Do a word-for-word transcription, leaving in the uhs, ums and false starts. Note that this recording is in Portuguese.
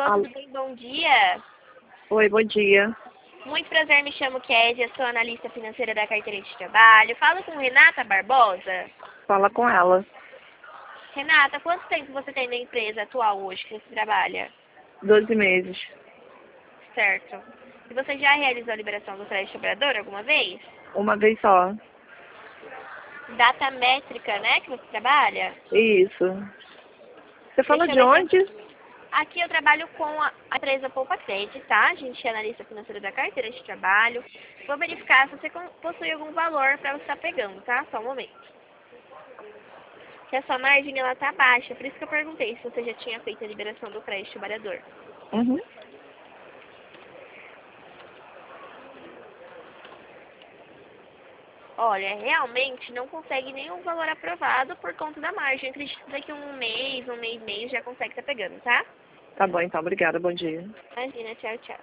Alô, Alô. tudo bem? Bom dia. Oi, bom dia. Muito prazer, me chamo Kézia, sou analista financeira da carteira de trabalho. Falo com Renata Barbosa. Fala com ela. Renata, quanto tempo você tem na empresa atual hoje que você trabalha? Doze meses. Certo. E você já realizou a liberação do crédito operador alguma vez? Uma vez só. Data métrica, né, que você trabalha? Isso. Você fala Deixa eu de ver se eu... onde? Aqui eu trabalho com a a empresa Poupa Cred, tá? A gente é analista financeira da carteira de trabalho. Vou verificar se você con- possui algum valor para você estar pegando, tá? Só um momento. Que a sua margem ela tá baixa, por isso que eu perguntei se você já tinha feito a liberação do crédito trabalhador. Uhum. Olha, realmente não consegue nenhum valor aprovado por conta da margem. Acredito que daqui a um mês, um mês e meio já consegue estar pegando, tá? Tá bom, então. Obrigada. Bom dia. Imagina, tchau, tchau.